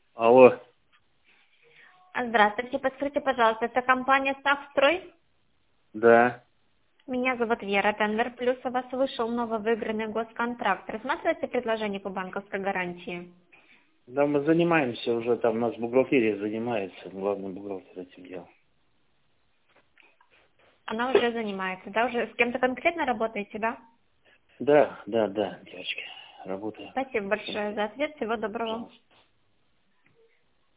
Алло, Здравствуйте, подскажите, пожалуйста, это компания «Ставстрой»? да. Меня зовут Вера, Тендер Плюс, у вас вышел нововыигранный госконтракт. Рассматриваете предложение по банковской гарантии? Да, мы занимаемся уже, там у нас бухгалтерия занимается, главный бухгалтер этим делом. Она уже занимается, да? Уже с кем-то конкретно работаете, да? Да, девочки, работаем. Спасибо большое за ответ, всего доброго. Пожалуйста.